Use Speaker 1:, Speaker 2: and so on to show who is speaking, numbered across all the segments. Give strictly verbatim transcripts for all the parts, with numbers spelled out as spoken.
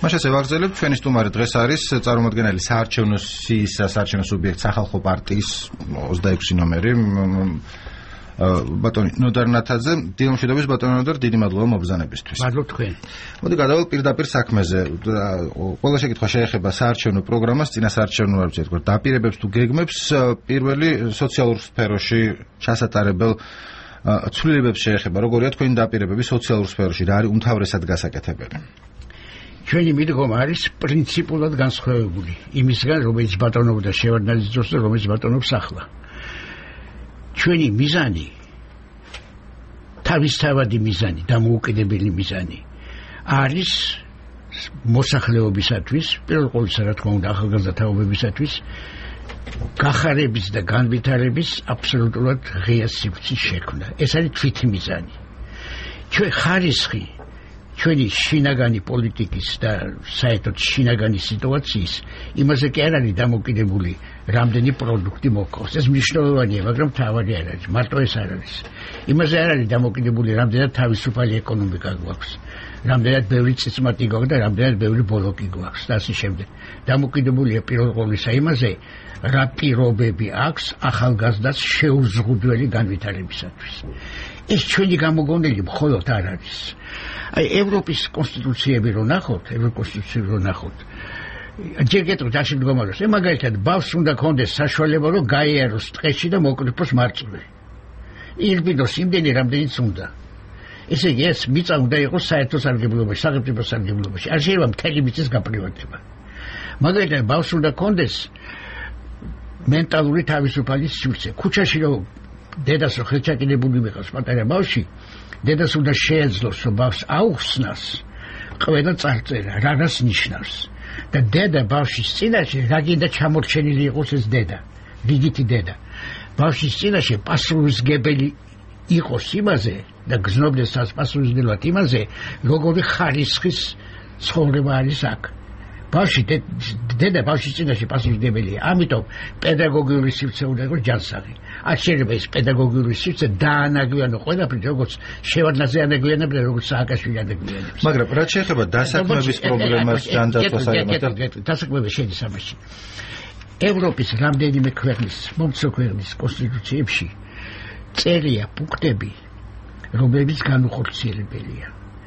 Speaker 1: მაშ ასე ვაგრძელებთ, ჩვენი სტუმარი დღეს არის წარმომადგენელი საარჩევნო სიის საარჩევნო სუბიექტ სახალხო პარტიის ოცდაექვსი ნომერი ბატონი ნოდარ ნათაძე. დილამშვიდობის ბატონი ნოდარ, დიდი მადლობა მობრძანებისთვის.
Speaker 2: მადლობ თქვენ.
Speaker 1: მოდი გადავალ პირდაპირ საქმეზე. ყველა შეკითხვა შეეხება საარჩევნო პროგრამას, წინასაარჩევნო არ ვიცი თქვა დაპირებებს თუ გეგმებს, პირველი სოციალურ სფეროში ჩასატარებელ ცვლილებებს შეეხება. როგორია თქვენი დაპირებები სოციალურ სფეროში, რა არის უმთავრესად გასაკეთებელი?
Speaker 2: ჩვენი მიდგომა არის პრინციპულად განსხვავებული იმისგან, რომელიც ბატონობდა შევარდნაძის დროს და რომელიც ბატონობს ახლა. ჩვენი მიზანი, თავისთავადი მიზანი, დამოუკიდებელი მიზანი არის მოსახლეობისათვის, პირველ ყოვლისა რა თქმა უნდა ახალგაზრდა თაობებისათვის გახარების და განვითარების აბსოლუტურად ღია სივრცის შექმნა. ეს არის თვითმიზანი. ჩვენ ხარისხი ჩვენი შინაგანი პოლიტიკის და საერთოდ შინაგანი სიტუაციის იმაზე კი არ არის დამოკიდებული რამდენი პროდუქტი მოყავს. ეს მნიშვნელოვანია, მაგრამ თავი არ არის, მარტო ეს არ არის. იმაზე არ არის დამოკიდებული რამდენად თავისუფალი ეკონომიკა გვაქვს, რამდენად ბევრი წიწმატი გვაქვს და რამდენად ბევრი ბოლოკი გვაქვს და ასე შემდეგ. დამოკიდებულია პირველ ყოვლისა იმაზე, რა პირობები აქვს ახალგაზრდას შეუზღუდველი განვითარებისათვის. ეს ჩვენი გამოგონილი მხოლოდ არ არის. აი ევროპის კონსტიტუციები რო ნახოთ, ევროკონსტიტუციები რო ნახოთ, ჯერ გეტყვით ამ შემდგომარეს, მაგალითად ბავშვს უნდა ქონდეს საშუალება რომ გაიაროს ტყეში და მოკრიფოს მარწყვი. ირბიდოს იმდენი რამდენიც უნდა. ესე იგი ეს მიწა უნდა იყოს საერთო სარგებლობაში, სახელმწიფო სარგებლობაში. არ შეიძლება მთელი მიწის გაპრივატება. მაგალითად ბავშვს უნდა ქონდეს მენტალური თავისუფალი სივრცე. ქუჩაში რო დედას რო ხელჩაკინებული მიყავს პატარა ბავშვი, დედას უნდა შეეძლოს რომ ბავშვს აუხსნას ყველა წარწერა, რას ნიშნავს. და დედა ბავშვის წინაშე რა გინდა ჩამორჩენილი იყოს ეს დედა, რიგითი დედა. ბავშვის წინაშე პასუხისმგებელი იყოს იმაზე და გზნობდეს პასუხისმგებლად იმაზე, როგორი ხარისხის ცხოვრება არის აქ. ბავშვი დედა ბავშვის წინაშე პასუხისმგებელია. ამიტომ პედაგოგიური სივრცე უნდა იყოს ჯანსაღი. არ შეიძლება ეს პედაგოგიური სივრცე დაანაგვიანო ყველაფრით, როგორც შევარდნაძე ანაგვიანებდა, როგორც სააკაშვილი ანაგვიანებს.
Speaker 1: მაგრამ რაც შეეხება დასაქმების პრობლემას, ჯანდაცვას აიმართებს.
Speaker 2: დასაქმება შედის ამაში. ევროპის რამდენიმე ქვეყნის, მომცრო ქვეყნის კონსტიტუციებში წერია პუნქტები, რომლებიც განუხორციელებელია.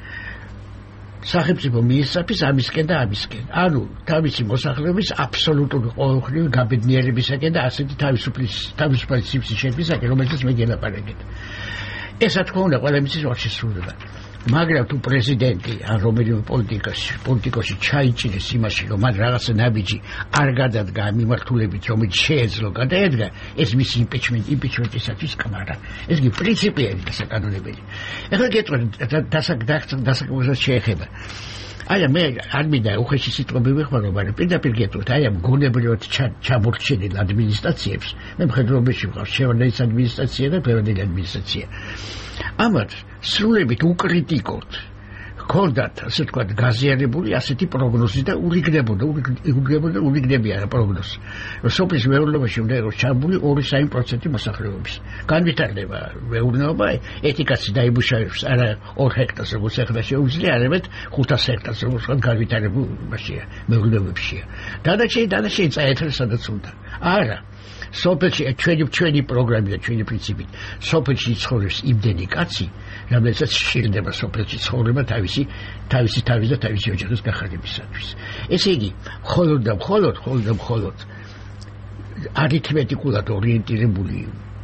Speaker 2: სახელმწიფო მიისწრაფის ამისკენ და ამისკენ. ანუ თავისი მოსახლეობის აბსოლუტური ყოველდღიური გაბედნიერებისაკენ და ასეთი თავისუფალი სივრცის შექმნისაკენ, რომელსაც მე გელაპარაკეთ. ეს რა თქმა უნდა ყველა მისთვის არ შესრულდება. მაგრამ თუ პრეზიდენტი ან რომელიმე პოლიტიკაში პოლიტიკოსი ჩაიჭირეს იმაში, რომ მან რაღაცა ნაბიჯი არ გადადგა მიმართულებით, რომელიც შეეძლო გადაედგა, ეს მისი იმპიჩმენტი იმპიჩმენტისათვის კმარა. ეს კი პრინციპიერი და საკანონებელი. ეხლა გეტყვით დასაქმებასაც შეეხება. აი მე არ მინდა უხეში სიტყვები ვიხმარო, მაგრამ პირდაპირ გეტყვით, აი ამ გონებრივად ჩამორჩენილ ადმინისტრაციებს, მე მხედრობაში ვყავს შევარდნაძის ადმინისტრაცია და ფერადი ადმინისტრაცია. ამათ სრულებით უკრიტიკოთ ჰქონდათ, ასე ვთქვათ, გაზიარებული ასეთი პროგნოზი და ურიგდებოდა, ურიგდებოდა, ურიგდებიან პროგნოზი. რომ სოფლის მეურნეობაში უნდა იყოს ჩაბმული ორი სამი პროცენტი მოსახლეობის. განვითარდება მეურნეობა, ეთიკაში დაიბუშავებს არა ორ ჰექტარს, როგორც ახლა შეუძლია, არამედ ხუთას ჰექტარს, როგორც ვთქვათ, განვითარებულშია, მეურნეობაშია. დანარჩენი დანარჩენი წაეთრა სადაც უნდა. არა. სოფელში ჩვენი ჩვენი პროგრამი და ჩვენი პრინციპი სოფელში ცხოვრობს იმდენი კაცი, რომელსაც შეიძლება სოფელში ცხოვრება თავისი თავისი თავის და თავისი ოჯახის გახარებისათვის. ესე იგი, მხოლოდ და მხოლოდ, მხოლოდ და მხოლოდ არითმეტიკულად ორიენტირებული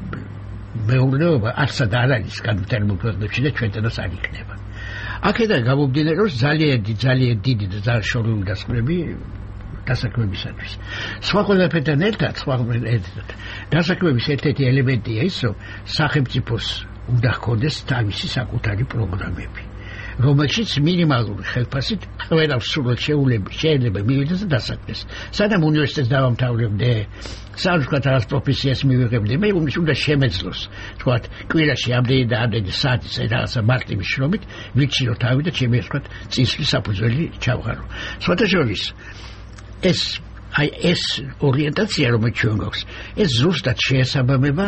Speaker 2: მეურნეობა არსად არ არის განვითარებულ ქვეყნებში და ჩვენთანაც არ იქნება. აქედან გამომდინარეობს ძალიან ძალიან დიდი და ძალიან შორეული დასკვნები დასაქმებისათვის. სხვა ყველაფერთან ერთად, სხვა ერთად დასაქმების ერთ-ერთი ელემენტია ის, რომ სახელმწიფოს უნდა ჰქონდეს თავისი საკუთარი პროგრამები, რომელშიც მინიმალური ხელფასით ყველა სრულად შეიძლება მივიდეს და დასაქმდეს. სანამ უნივერსიტეტს დავამთავრებდე, სანამ ვთქვათ რაღაც პროფესიას მივიღებდე, მე უნდა შემეძლოს, ვთქვათ, კვირაში ამდენი და ამდენი საათის რაღაცა მარტივი შრომით ვიცირო თავი და ჩემი ვთქვათ წინსვლის საფუძველი ჩავღარო. სხვათა შორის ეს აი ეს ორიენტაცია რომელიც ჩვენ გვაქვს, ეს ზუსტად შეესაბამება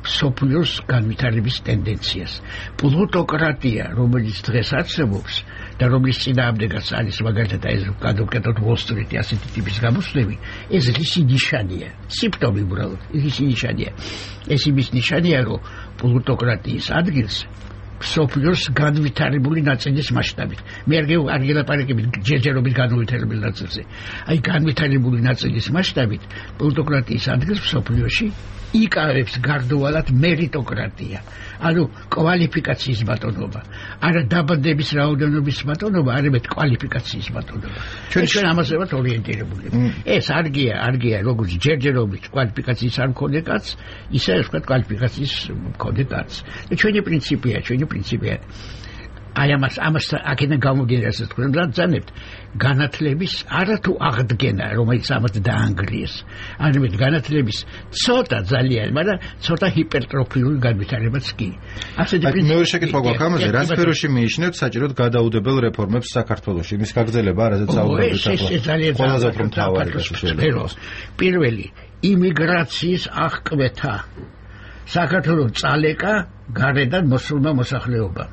Speaker 2: სოფლიოს განვითარების ტენდენციას. პლუტოკრატია, რომელიც დღეს არსებობს, და რომლის წინააღმდეგაც არის მაგალითად ეს გადავკეთოთ Wall Street-ი ასეთი ტიპის გამოსვლები, ეს რისი ნიშანია? სიმპტომი უბრალოდ, რისი ნიშანია? ეს იმის ნიშანია, რომ პლუტოკრატიის ადგილს სოფლიოს განვითარებული ნაწილის მასშტაბით. მე არ გელაპარაკებით ჯერჯერობით განვითარებული ნაწილზე. აი განვითარებული ნაწილის მასშტაბით პლუტოკრატიის ადგილს სოფლიოში იკავებს გარდაუვალად მერიტოკრატია. ანუ კვალიფიკაციის ბატონობა. არა დაბადების რაოდენობის ბატონობა, არამედ კვალიფიკაციის ბატონობა. ჩვენ ამაზე ვართ ორიენტირებული. ეს არგია, არგია როგორც ჯერჯერობით კვალიფიკაციის არ მქონე კაცს, ისე ვთქვათ კვალიფიკაციის მქონე კაცს. და ჩვენი პრინციპია, ჩვენი პრინციპია აი ამას ამას აქედან გამომდინარე ასე თქვენ ბრძანებთ განათლების არათუ აღდგენა რომელიც ამათ დაანგრიეს არამედ განათლების ცოტა ძალიან მაგრამ ცოტა ჰიპერტროფიული განვითარებაც კი ასეთი
Speaker 1: პრინციპი მე შეკითხვა გვაქვს ამაზე რა სფეროში მიიჩნევთ საჭიროდ გადაუდებელ რეფორმებს საქართველოში იმის გაგრძელება არაზეც საუბრობთ ახლა ყველაზე უფრო მთავარი
Speaker 2: სფერო პირველი იმიგრაციის აღკვეთა საქართველოს წალეკა გარედან მოსულმა მოსახლეობამ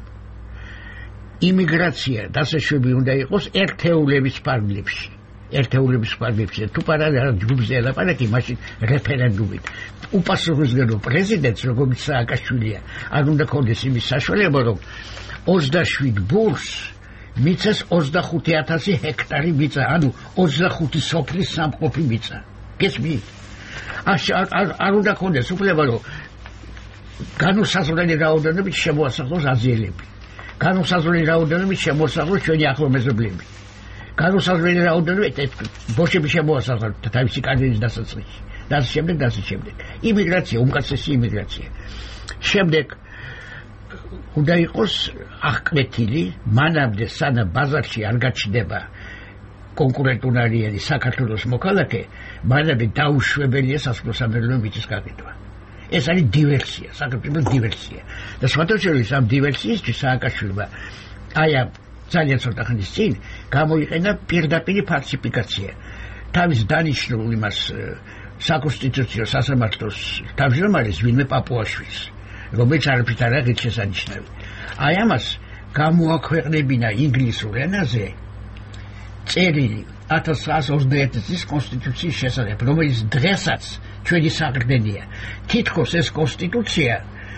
Speaker 2: იმიგრაცია დასაშვები უნდა იყოს ერთეულების ფარგლებში ერთეულების ფარგლებში თუ პარალ არ ჯგუფზე ელაპარაკი მაშინ რეფერენდუმით უპასუხისმგებლო პრეზიდენტს როგორც სააკაშვილია არ უნდა ქონდეს იმის საშუალება რომ ოცდაშვიდ ბურს მიწას ოცდახუთი ათასი ჰექტარი მიწა ანუ ოცდახუთი სოფლის სამყოფი მიწა გესმით არ უნდა ქონდეს უფლება რომ განუსაზღვრელი რაოდენობით შემოასახლოს აზიელები განუსაზღვრელი რაოდენობით შემოსახლოს ჩვენი ახლო მეზობლები. განუსაზღვრელი რაოდენობით ბოშები შემოასახლოს თავისი კარიერის დასაწყისში. და ასე შემდეგ და ასე შემდეგ. იმიგრაცია, უმკაცრესი იმიგრაცია. შემდეგ უნდა იყოს აღკვეთილი, მანამდე სანამ ბაზარში არ გაჩნდება კონკურენტუნარიანი საქართველოს მოქალაქე, მანამდე დაუშვებელია სასოფლო-სამეურნეო მიწის გაკეთება. ეს არის დივერსია, საქართველოს დივერსია. და სხვადასხვა ამ დივერსიისთვის სააკაშვილმა აი ამ ძალიან ცოტა ხნის წინ გამოიყენა პირდაპირ ფალსიფიკაცია. თავის დანიშნულ იმას საკონსტიტუციო სასამართლოს თავმჯდომარეს ვინმე პაპუაშვილს, რომელიც არაფრით არ არის შესანიშნავი. აი ამას გამოაქვეყნებინა ინგლისურ ენაზე წერილი ათას ცხრაასი ოცდაერთი წლის კონსტიტუციის შესახებ, რომელიც დღესაც ჩვენი საყრდენია. თითქოს ეს კონსტიტუცია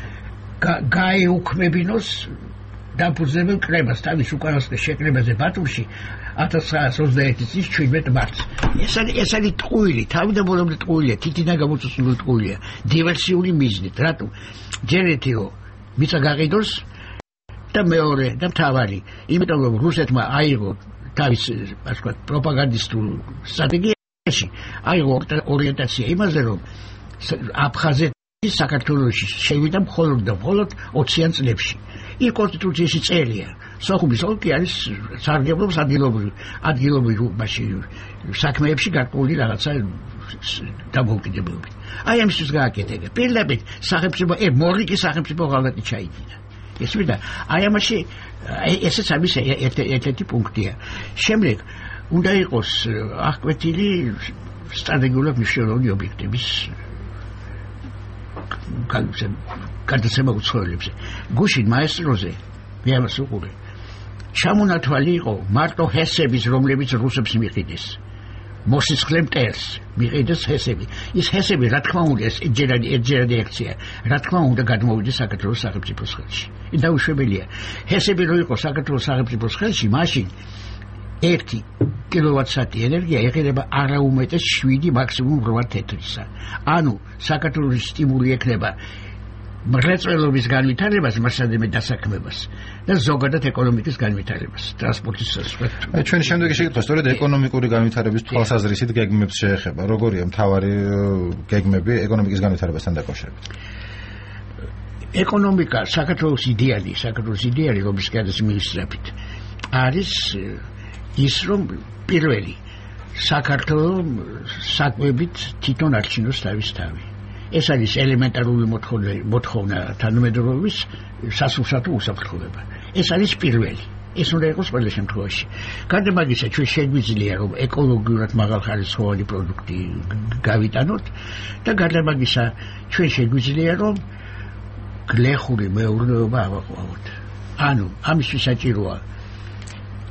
Speaker 2: გაეუქმებინოს დამფუძნებელ კრებას თავის უკანასკნელ შეკრებაზე ბათუმში ათას ცხრაასი ოცდაერთი წლის ჩვიდმეტ მარტს. ეს არის ეს არის ტყუილი, თავდაპირველად ტყუილია, თითინა გამოწვეული ტყუილია, დივერსიული მიზნით. რატო? ჯერეთიო მიწა გაყიდოს და მეორე და მთავარი, იმიტომ რომ რუსეთმა აიღო თავის ასე ვთქვათ პროპაგანდისტულ სტრატეგიაში აიღო ორიენტაცია იმაზე რომ აფხაზეთი საქართველოში შევიდა მხოლოდ და მხოლოდ ოციან წლებში. ის კონსტიტუციაში წერია სოხუმის ოლქი არის სარგებლობს ადგილობრივ ადგილობრივ საქმეებში გარკვეული რაღაცა დამოუკიდებლობით. აი ამისთვის გააკეთებია. პირდაპირ სახელმწიფო ე მორიგის სახელმწიფო ღალატი ჩაიდინა. ესმიდა აი ამაში ესეც ამის ერთ-ერთი პუნქტია. შემდეგ უნდა იყოს აღკვეთილი სტრატეგიულად მნიშვნელოვანი ობიექტების გადაცემა უცხოელებზე. გუშინ მაესტროზე მე ამას უყურე. ჩამონათვალი იყო მარტო ჰესების, რომლებიც რუსებს მიყიდეს. მოსისხლე მტერს მიყიდეს ჰესები. ის ჰესები რა თქმა უნდა ეს ჯერადი ერთჯერადი აქცია. რა თქმა უნდა გადმოვიდეს საქართველოს სახელმწიფოს ხელში. დაუშვებელია. ჰესები რო იყო საქართველოს სახელმწიფოს ხელში, მაშინ ერთი კილოვატსაათი ენერგია ეყიდება არაუმეტეს შვიდი მაქსიმუმ რვა თეთრისა. ანუ საქართველოს სტიმული ექნება მრეწველობის განვითარებას, მასადმე დასაქმებას და ზოგადად ეკონომიკის განვითარებას, ტრანსპორტის სფეროში.
Speaker 1: ჩვენი შემდეგი შეკითხვა სწორედ ეკონომიკური განვითარების თვალსაზრისით გეგმებს შეეხება. როგორია მთავარი გეგმები ეკონომიკის განვითარებასთან დაკავშირებით?
Speaker 2: ეკონომიკა საქართველოს იდეალი, საქართველოს იდეალი რომლის გადას მიისწრაფით არის ის რომ პირველი საქართველოს საკვებით თვითონ არჩინოს თავის თავი. ეს არის ელემენტარული მოთხოვნა თანამედროვეობის სასურსათო უსაფრთხოება. ეს არის პირველი. ეს უნდა იყოს ყველა შემთხვევაში. გარდა მაგისა, ჩვენ შეგვიძლია რომ ეკოლოგიურად მაღალხარისხოვანი პროდუქტი გავიტანოთ და გარდა მაგისა, ჩვენ შეგვიძლია რომ გლეხური მეურნეობა ავაყვავოთ. ანუ ამისთვის საჭიროა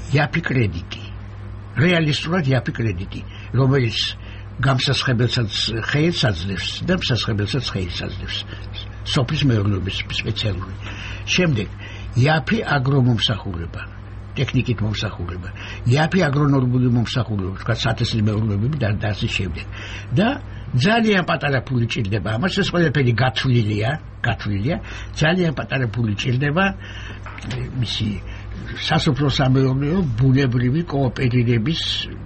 Speaker 2: იაფი კრედიტი. რეალისტურად იაფი კრედიტი, რომელიც გამსასხებელსაც ხეილს აძლევს და მსასხებელსაც ხეილს აძლევს. სოფლის მეურნეობის სპეციალური. შემდეგ იაფი აგრომომსახურება, ტექნიკით მომსახურება, იაფი აგრონორმული მომსახურება, თქვა სათესლი მეურნეობები და ასე შემდეგ. და ძალიან პატარა ფული ჭირდება ამას, ეს ყველაფერი გათვლილია, გათვლილია, ძალიან პატარა ფული ჭირდება მისი სასოფლო-სამეურნეო ბუნებრივი კოოპერირების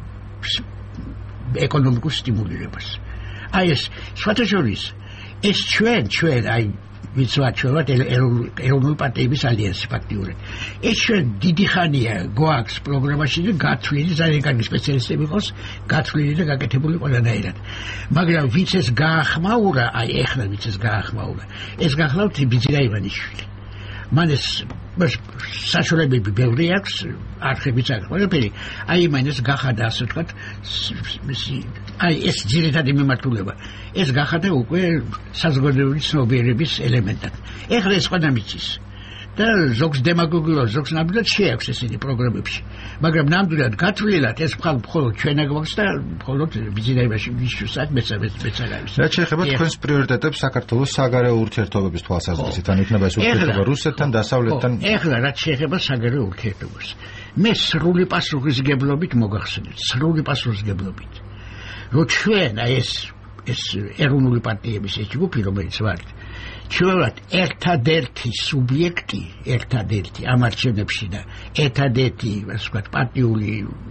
Speaker 2: ეკონომიკურ სტიმულირებას. აი ეს სხვათა შორის ეს ჩვენ ჩვენ აი ვინც ვართ ჩვენ ვართ ეროვნული პარტიების ალიანსი ფაქტიურად. ეს ჩვენ დიდი ხანია გვაქვს პროგრამაში და გათვლილი ძალიან კარგი სპეციალისტები ყავს, გათვლილი და გაკეთებული ყველანაირად. მაგრამ ვინც ეს გაახმაურა, აი ეხლა ვინც ეს გაახმაურა, ეს გახლავთ ბიძინა ივანიშვილი. მან ეს საშუალებები ბევრი აქვს, არხებიც აქვს ყველაფერი. აი მან ეს გახადა ასე ვთქვათ, აი ეს ძირითადი მიმართულება. ეს გახადა უკვე საზოგადოებრივი ცნობიერების ელემენტად. ეხლა ეს ყველა მიწის და ზოგს დემაგოგიურად, ზოგს ნამდვილად შეაქვს ესენი პროგრამებში. მაგრამ ნამდვილად გათვლილად ეს მხოლოდ ჩვენა გვაქვს და მხოლოდ ბიძინა ივანიშვილსაც მეცადა მეცადა.
Speaker 1: რაც შეეხება თქვენს პრიორიტეტებს საქართველოს საგარეო ურთიერთობების თვალსაზრისით, ან იქნება ეს ურთიერთობა რუსეთთან, დასავლეთთან.
Speaker 2: ეხლა რაც შეეხება საგარეო ურთიერთობას, მე სრული პასუხისგებლობით მოგახსენეთ, სრული პასუხისგებლობით. რომ ჩვენ აი ეს ეს ეროვნული პარტიების ეს ჯგუფი, რომელიც ვართ, ჩვენ ვართ ერთადერთი სუბიექტი, ერთადერთი ამ არჩევნებში და ერთადერთი, ასე ვთქვათ, პარტიული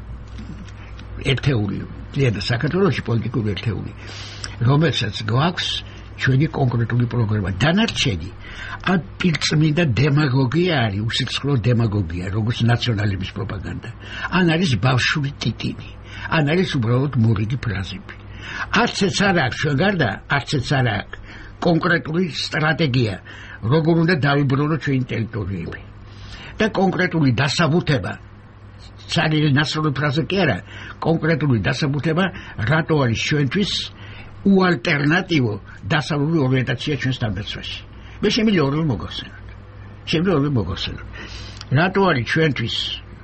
Speaker 2: ერთეული ძლიერ საქართველოში პოლიტიკური ერთეული, რომელსაც გვაქვს ჩვენი კონკრეტული პროგრამა. დანარჩენი ან პირწმინდა დემაგოგია არის, უსიცხრო დემაგოგია, როგორც ნაციონალების პროპაგანდა. ან არის ბავშვური ტიტინი, ან არის უბრალოდ მორიგი ფრაზები. არც ეს არ აქვს ჩვენ გარდა, არც ეს არ აქვს კონკრეტული სტრატეგია, როგორ უნდა დავიბრუნოთ ჩვენი ტერიტორიები. და კონკრეტული დასაბუთება, ძალიან ნაცნობი ფრაზა კი არა, კონკრეტული დასაბუთება, რატო არის ჩვენთვის უალტერნატივო დასავლური ორიენტაცია ჩვენს თავდაცვაში. მე შემიძლია ორივე მოგახსენოთ. შემიძლია ორივე მოგახსენოთ. რატო არის ჩვენთვის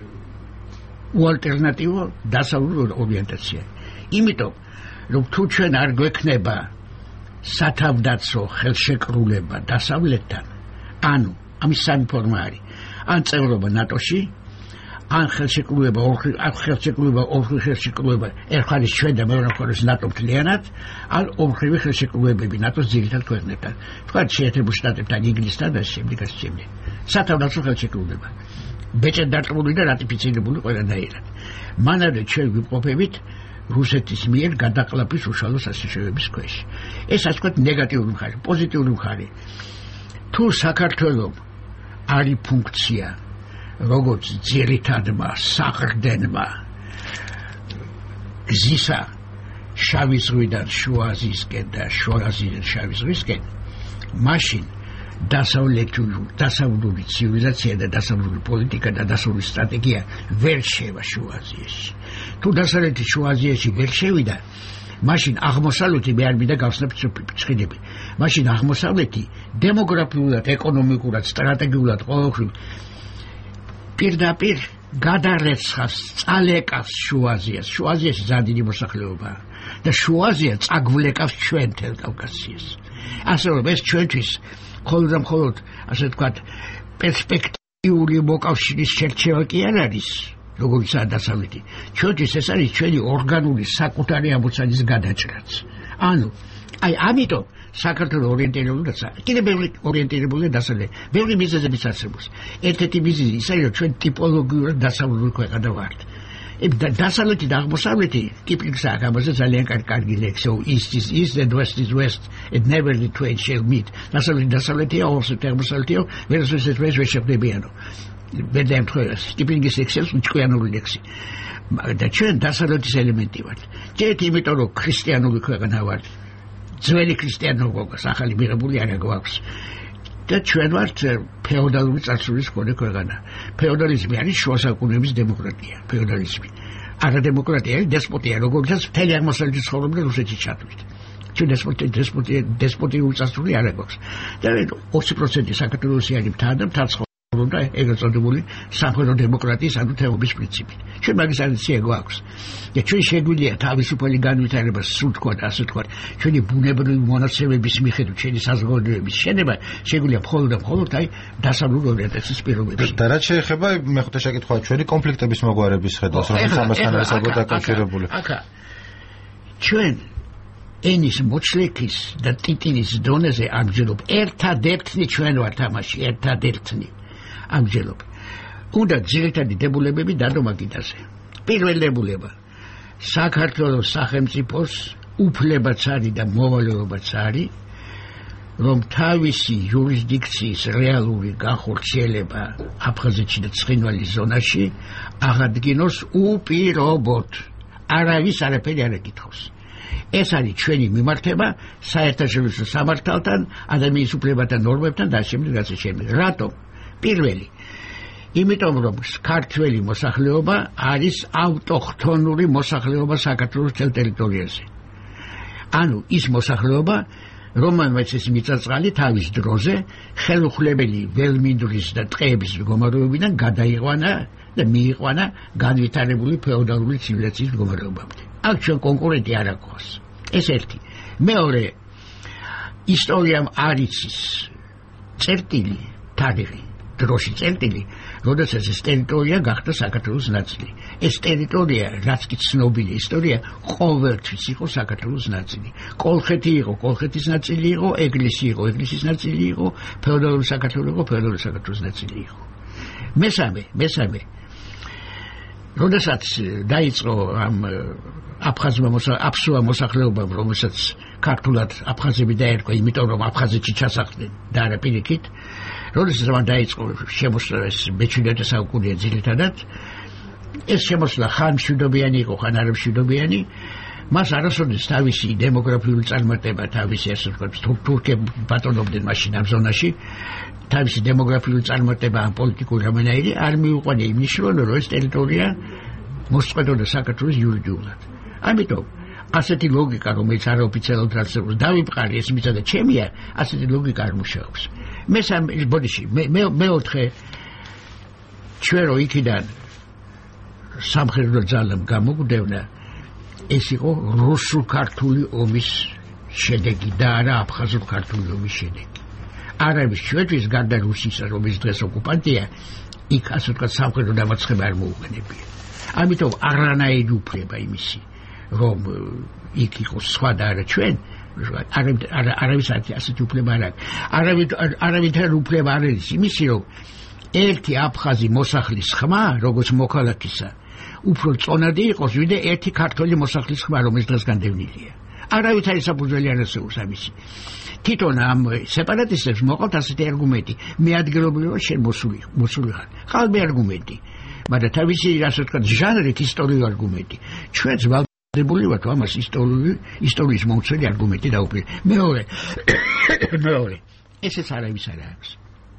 Speaker 2: უალტერნატივო დასავლური ორიენტაცია? იმიტომ, რომ თუ ჩვენ არ გვექნება სათავდაცვო ხელშეკრულება დასავლეთთან, ანუ ამის სამი ფორმა არის. ან წევრობა ნატოში, ან ხელშეკრულება ორი ხელშეკრულება ორი ხელშეკრულება ერთხალის ჩვენ და მეორე მხარეს ნატო მთლიანად, ან ორმხრივი ხელშეკრულებები ნატოს ძირითად ქვეყნებთან. თქვა შეერთებულ შტატებთან, ინგლისთან და შემდეგ ასე შემდეგ. სათავდაცვო ხელშეკრულება. ბეჭედ დარტყმული და რატიფიცირებული ყველანაირად. მანამდე ჩვენ ვიმყოფებით რუსეთის მიერ გადაყლაპის უშუალო საშიშროების ქვეშ. ეს ასე ვთქვათ ნეგატიური მხარე, პოზიტიური მხარე. თუ საქართველოს არის ფუნქცია, როგორც ძირითადმა საყრდენმა გზისა შავი ზღვიდან შუა აზიისკენ და შუა აზიიდან შავი ზღვისკენ, მაშინ დასავლური ცივილიზაცია და დასავლური პოლიტიკა და დასავლური სტრატეგია ვერ შევა შუა აზიაში. თუ დასავლეთი შუა აზიაში ვერ შევიდა, მაშინ აღმოსავლეთი მე არ მინდა გავხსნათ ცხიდები. მაშინ აღმოსავლეთი დემოგრაფიულად, ეკონომიკურად, სტრატეგიულად ყოველთვის პირდაპირ გადარეცხავს, წალეკავს შუა აზიას. შუა აზიაში ძალიან დიდი მოსახლეობაა და შუა აზია წაგვლეკავს ჩვენ თელ კავკასიას. ასე რომ ეს ჩვენთვის მხოლოდ და მხოლოდ ასე ვთქვათ პერსპექტიული მოკავშირის შერჩევა კი არ არის, როგორიცაა დასავლეთი. ჩვენთვის ეს არის ჩვენი ორგანული საკუთარი ამოცანის გადაჭრაც. ანუ აი ამიტომ საქართველოს ორიენტირებულადაც კიდე ბევრი ორიენტირებული დასავლეთ. ბევრი მიზეზებიც არსებობს. ერთ-ერთი მიზეზი ის არის, რომ ჩვენ ტიპოლოგიურად დასავლური ქვეყანა ვართ. დასავლეთი და აღმოსავლეთი კიპლინგს აქვს ამაზე ძალიან კარგი ლექსი. East is east and west is west. It never the twain shall meet. დასავლეთი დასავლეთია, აღმოსავლეთია, ვერასოდეს ეს ვერ შეხვდებიანო. ბედამ თქვენს კიპლინგის ლექსებს უჩქიანური ლექსი. და ჩვენ დასავლეთის ელემენტი ვართ. ჯერთ იმიტომ რომ ქრისტიანული ქვეყანა ვართ. ძველი ქრისტიანობა გვაქვს, ახალი მიღებული არ გვაქვს. და ჩვენ ვართ ფეოდალური წარსულის მქონე ქვეყანა. ფეოდალიზმი არის შუა საუკუნეების დემოკრატია, ფეოდალიზმი. არა დემოკრატია, არის დესპოტია, როგორცაც მთელი აღმოსავლეთის ცხოვრება რუსეთში ჩათვლით. ჩვენ დესპოტი დესპოტი დესპოტიური წარსული არ გვაქვს. და ოცი პროცენტი საქართველოსი არის მთა და მთა და ეგრეთ წოდებული სამხედრო დემოკრატიის ანუ თეობის პრინციპით. ჩვენ მაგის არცია გვაქვს. და ჩვენ შეგვიძლია თავისუფალი განვითარება სულ თქვა და ასე თქვა. ჩვენი ბუნებრივი მონაცემების მიხედვით ჩვენი საზოგადოების შენება შეგვიძლია მხოლოდ და მხოლოდ აი დასავლურ ორიენტაციის პირობებში.
Speaker 1: და რაც შეეხება მეხუთე შეკითხვაა ჩვენი კონფლიქტების მოგვარების ხედავს, რომელიც ამასთან არსებობ დაკავშირებული.
Speaker 2: აკა ჩვენ ენის მოჩლექის და ტიტინის დონეზე ამჯერობ ერთადერთი ჩვენ ვართ ამაში, ერთადერთი ამჯერობ. უნდა ძირითადი დებულებები დადო მაგიდაზე. პირველი დებულება საქართველოს სახელმწიფოს უფლებაც არის და მოვალეობაც არის, რომ თავისი იურისდიქციის რეალური განხორციელება აფხაზეთში და ცხინვალის ზონაში აღადგინოს უპირობოდ. არავის არაფერი არ ეკითხავს. ეს არის ჩვენი მიმართება საერთაშორისო სამართალთან, ადამიანის უფლებათა ნორმებთან და შემდეგ ასე შემდეგ. რატომ? პირველი, იმიტომ რომ ქართველი მოსახლეობა არის ავტოქთონური მოსახლეობა საქართველოს მთელ ტერიტორიაზე. ანუ ის მოსახლეობა, რომელმაც ეს მიწა-წყალი თავის დროზე ხელუხლებელი ველმინდვრის და ტყეების მდგომარეობიდან გადაიყვანა და მიიყვანა განვითარებული ფეოდალური ცივილიზაციის მდგომარეობამდე. აქ ჩვენ კონკურენტი არ აქვს. ეს ერთი. მეორე, ისტორიამ არ იცის წერტილი, თარიღი, დროში წერტილი, როდესაც ეს ტერიტორია გახდა საქართველოს ნაწილი. ეს ტერიტორია, რაც კი ცნობილი ისტორია, ყოველთვის იყო საქართველოს ნაწილი. კოლხეთი იყო, კოლხეთის ნაწილი იყო, ეგრისი იყო, ეგრისის ნაწილი იყო, ფეოდალური საქართველო იყო, ფეოდალური საქართველოს ნაწილი იყო. მესამე, მესამე როდესაც დაიწყო ამ აფხაზმა აფსუა მოსახლეობამ, რომელსაც ქართულად აფხაზები დაერქვა, იმიტომ რომ აფხაზეთში ჩასახლდნენ და არა პირიქით, როდესაც მან დაიწყო შემოსვლა ეს მეჩვიდმეტე საუკუნეა ძირითადად, ეს შემოსვლა ხან მშვიდობიანი იყო, ხან არა მშვიდობიანი, მას არასოდეს თავისი დემოგრაფიული წარმატება, თავისი ასე ვთქვათ, თურქები ბატონობდნენ მაშინ ამ ზონაში, თავისი დემოგრაფიული წარმატება ან პოლიტიკური რამენაირი არ მიუყვანია იმ ნიშნულად, რომ ეს ტერიტორია მოსწყვეტოდა საქართველოს იურიდიულად. ამიტომ ასეთი ლოგიკა, რომელიც არაოფიციალურად არსებობს, დავიმყარი ეს მიწა და ჩემია, ასეთი ლოგიკა არ მუშაობს. მესამე, ბოდიში, მე მეოთხე ჩვენ რო იქიდან სამხედრო ძალამ გამოგვდევნა, ეს იყო რუსულ-ქართული ომის შედეგი და არა აფხაზურ-ქართული ომის შედეგი. არავის ჩვენთვის გარდა რუსისა, რომელიც დღეს ოკუპანტია, იქ ასე ვთქვათ სამხედრო დამარცხება არ მოუყენებია. ამიტომ არანაირი უფლება იმისი, რომ იქ იყოს სხვა და არა ჩვენ, არავის ასეთი უფლება არ აქვს. არავითარ უფლება არ არის იმისი, რომ ერთი აფხაზი მოსახლის ხმა, როგორც მოქალაქისა, უფრო წონადი იყოს, ვიდრე ერთი ქართველი მოსახლის ხმა, რომელიც დღეს განდევნილია. არავითარი საფუძველი არ არსებობს ამისი. თვითონ ამ სეპარატისტებს მოყავთ ასეთი არგუმენტი, მე ადგილობრივ შენ მოსული მოსული ხარ. ხალხი არგუმენტი, მაგრამ თავისი ასე ვთქვათ ჟანრით ისტორიული არგუმენტი. ჩვენც ვალდებული ვართ ამას ისტორიული ისტორიის მომცველი არგუმენტი დაუპირ. მეორე მეორე ესეც არავის არ აქვს.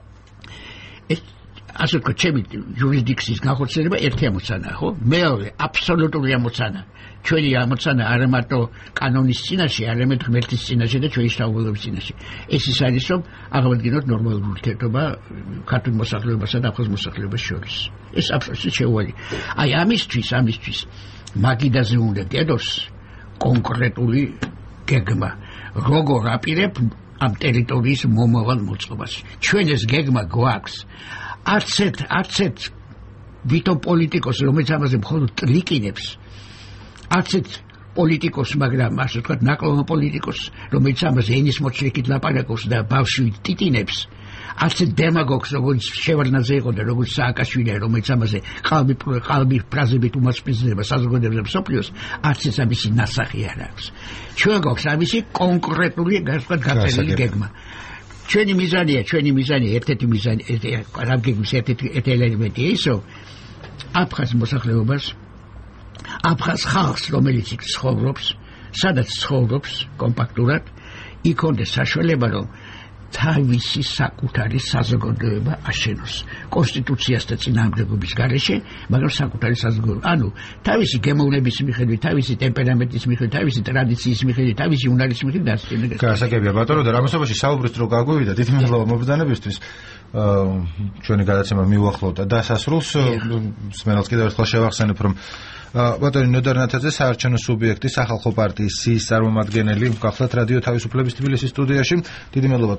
Speaker 2: ეს ასე ვთქვათ ჩემი იურისდიქციის განხორციელება ერთი ამოცანაა, ხო? მეორე აბსოლუტური ამოცანა. ჩვენი ამოცანა არა მარტო კანონის წინაშე, არამედ ღმერთის წინაშე და ჩვენი შთამომავლობის წინაშე. ეს ის არის, რომ აღადგინოთ ნორმალური ურთიერთობა ქართულ მოსახლეობასა და აფხაზ მოსახლეობას შორის. ეს აბსოლუტურად შეუვალი. აი ამისთვის, ამისთვის მაგიდაზე უნდა დედოს კონკრეტული გეგმა. როგორ აპირებ ამ ტერიტორიის მომავალ მოწყობას. ჩვენ ეს გეგმა გვაქვს. არც ერთ არც ერთ ვითომ პოლიტიკოს, რომელიც ამაზე მხოლოდ ტრიკინებს, არც ერთ პოლიტიკოს, მაგრამ ასე ვთქვათ, ნაკლოვან პოლიტიკოს, რომელიც ამაზე ენის მოჩლექით ლაპარაკობს და ბავშვით ტიტინებს, არც ერთ დემაგოგს, როგორც შევარდნაძე იყო და როგორც სააკაშვილია, რომელიც ამაზე ყალბი ყალბი ფრაზებით უმასპინძლდება საზოგადოებას და მსოფლიოს, არც ეს ამისი ნასახი არ აქვს. ჩვენ გვაქვს ამისი კონკრეტული, ასე ვთქვათ, გაწეული გეგმა. ჩვენი მიზანია, ჩვენი მიზანია, ერთ-ერთი მიზანი, ამ გეგმის ერთ-ერთი ელემენტია ის, რომ აფხაზ მოსახლეობას, აფხაზ ხალხს, რომელიც იქ ცხოვრობს, სადაც ცხოვრობს კომპაქტურად, იქონდეს საშუალება, რომ თავისი საკუთარი საზოგადოება აშენოს კონსტიტუციას და წინააღმდეგობის გარეშე, მაგრამ საკუთარი საზოგადოება. ანუ თავისი გემოვნების მიხედვით, თავისი ტემპერამენტის მიხედვით, თავისი ტრადიციის მიხედვით, თავისი უნარის მიხედვით დასწინებს.
Speaker 1: გასაგებია ბატონო და რამოსობაში საუბრის დრო გაგვივიდა. დიდი მადლობა მობრძანებისთვის. ჩვენი გადაცემა მიუახლოვდა და დასასრულს სმენელს კიდევ ერთხელ შევახსენებ, რომ ბატონი ნოდარ ნათაძე საარჩევნო სუბიექტი სახალხო პარტიის სიის წარმომადგენელი გახლდათ რადიო თავისუფლების თბილისის სტუდიაში. დიდი მადლობა